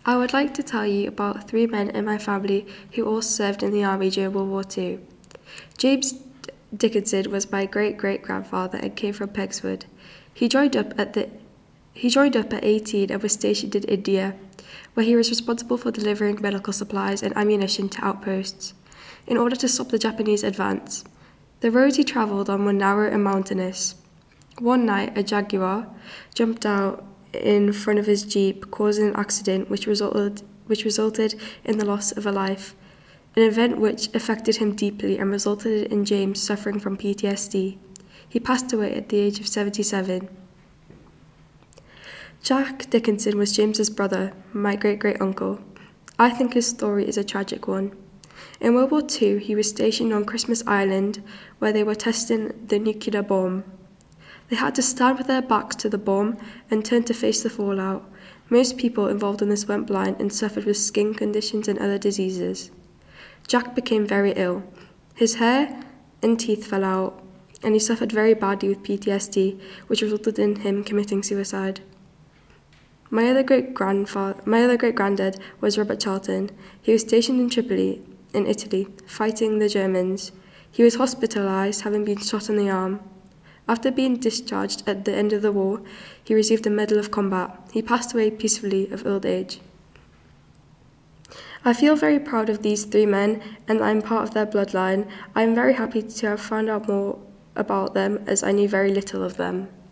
I would like to tell you about three men in my family who all served in the army during World War II. James Dickinson was my great-great-grandfather and came from Pegswood. He joined up at 18 and was stationed in India, where he was responsible for delivering medical supplies and ammunition to outposts, in order to stop the Japanese advance. The roads he travelled on were narrow and mountainous. One night, a jaguar jumped out in front of his jeep, causing an accident which resulted in the loss of a life, an event which affected him deeply and resulted in James suffering from PTSD. He passed away at the age of 77. Jack Dickinson was James's brother, my great-great-uncle. I think his story is a tragic one. In World War II, he was stationed on Christmas Island, where they were testing the nuclear bomb. They had to stand with their backs to the bomb and turn to face the fallout. Most people involved in this went blind and suffered with skin conditions and other diseases. Jack became very ill. His hair and teeth fell out, and he suffered very badly with PTSD, which resulted in him committing suicide. My other great-granddad was Robert Charlton. He was stationed in Tripoli, in Italy, fighting the Germans. He was hospitalized, having been shot in the arm. After being discharged at the end of the war, he received a Medal of Combat. He passed away peacefully of old age. I feel very proud of these three men, and I am part of their bloodline. I am very happy to have found out more about them, as I knew very little of them.